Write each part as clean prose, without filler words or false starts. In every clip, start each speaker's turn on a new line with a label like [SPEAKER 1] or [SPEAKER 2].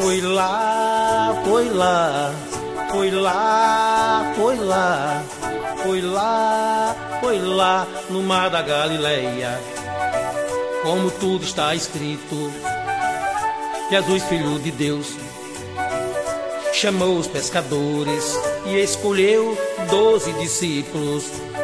[SPEAKER 1] Foi lá, foi lá, foi lá, foi lá, foi lá, foi lá no mar da Galileia. Como tudo está escrito, Jesus, filho de Deus, chamou os pescadores e escolheu 12 discípulos.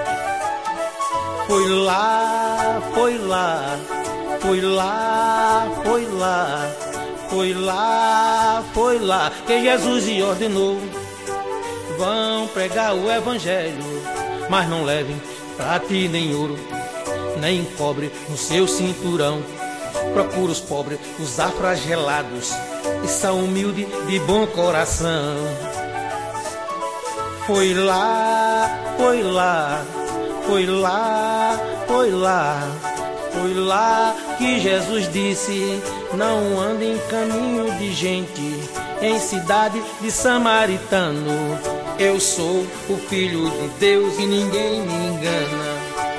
[SPEAKER 1] Foi lá, foi lá, foi lá, foi lá, foi lá, foi lá que Jesus lhe ordenou: vão pregar o evangelho, mas não levem prata nem ouro, nem cobre no seu cinturão. Procura os pobres, os afragelados, e são humildes de bom coração. Foi lá, foi lá, foi lá, foi lá, foi lá que Jesus disse: não ande em caminho de gente, em cidade de samaritano. Eu sou o Filho de Deus e ninguém me engana.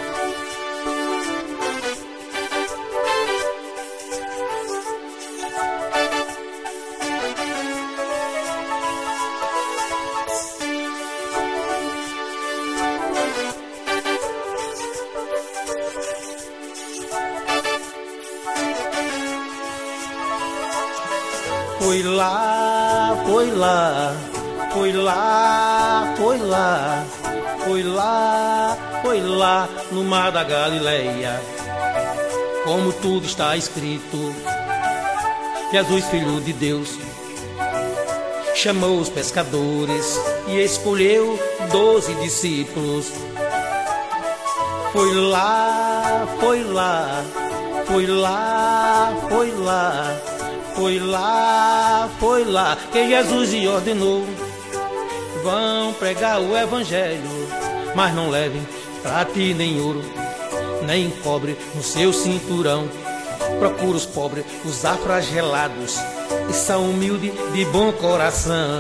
[SPEAKER 1] Foi lá, foi lá, foi lá, foi lá, foi lá, foi lá no mar da Galileia. Como tudo está escrito, Jesus, filho de Deus, chamou os pescadores e escolheu 12 discípulos. Foi lá, foi lá, foi lá, foi lá, foi lá, foi lá que Jesus lhe ordenou: vão pregar o evangelho, mas não levem prata nem ouro, nem cobre no seu cinturão. Procura os pobres, os afragelados, e são humildes de bom coração.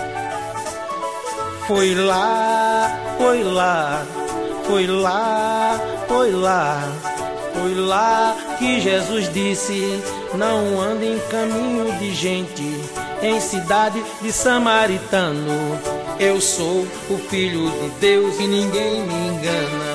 [SPEAKER 1] Foi lá, foi lá, foi lá, foi lá, foi lá que Jesus disse: não ande em caminho de gente, em cidade de samaritano. Eu sou o Filho de Deus e ninguém me engana.